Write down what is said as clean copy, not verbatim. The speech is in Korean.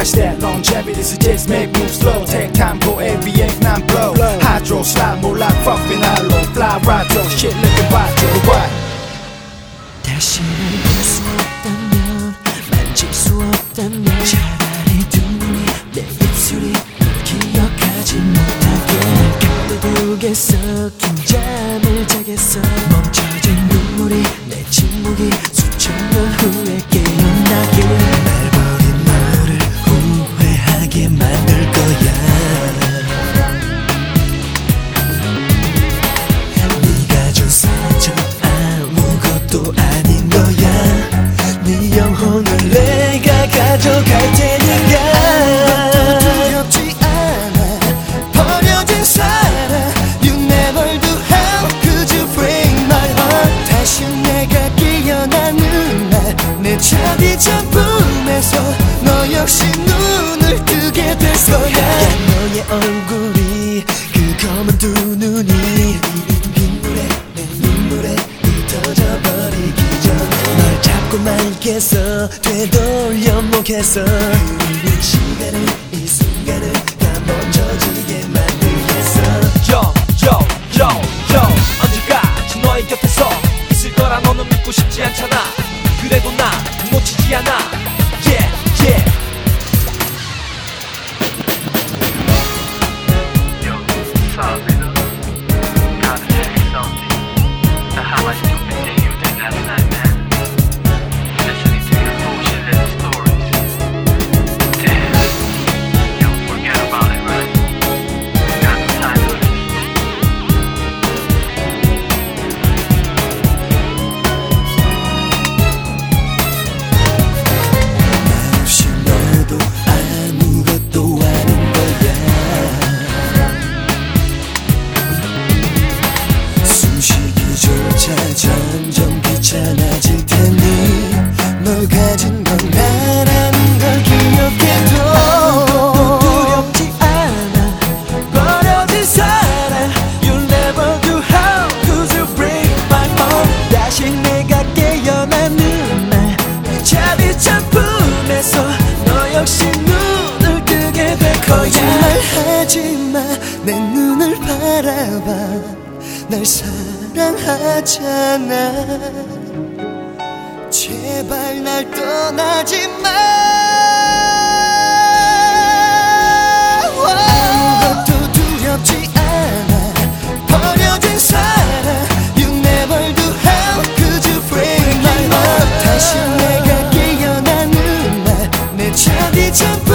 Watch that longevity suggest make moves slow. Take time go aviate non blow. Hydro slide more like fucking hollow. Fly right though shit looking right to the right. 다시는 볼 수 없다면 만질 수 없다면 차라리 두 눈이 내 입술이 기억하지 못하게 가둬두겠어. 긴 잠을 자겠어. 멈춰진 눈물이 내 침묵이 수천 년 후에 깨어나게 날 버린 너를 후회하게 만들 거야. 네가 준 상처 아무것도 아닌 거야. 네 영혼을 내가 가져갈 테니까. 두렵지 않아 버려진 사랑. You never do how could you break my heart. 다시 내가 깨어나는 날 내 차디찬 꿈에서 너 역시 눈을 뜨게 될 거야. 너의 얼굴이 그 검은 두 눈이 빗물에 내 눈물에 흩어져 버리기 전에 널 잡고 말겠어. 되돌려 못했어. 흐르는 시간을 이 순간을 다 멈춰지게 만들겠어. 언제까지 너의 곁에서 있을 거라 너는 믿고 싶지 않잖아. 그래도 나 놓치지 않아. Yeah, yeah. Yo, what's up, nigga? Gotta tell you something. Now how about you continue with that last night, man? Listening to your bullshit little stories. Damn. Yo, forget about it, right? Got no time for this. 나 없이 너도 아무것도 아닌 거야. 숨쉬기조차 점점 귀찮아질 테니 널 가진 건 나라는 걸 기억해둬. 두렵지 않아 버려진 사랑. You'll never do how could you break my heart. 다시 내가 깨어나는 날 차디찬 품에서 너 역시 눈을 뜨게 될 거야. 거짓말하지마 내 눈을 바라봐. 날 사랑하잖아. 제발 날 떠나지마. 아무것도 두렵지 않아 버려진 사랑. You never do how could you break my heart. 다시 내가 깨어나는 날 내 차디찬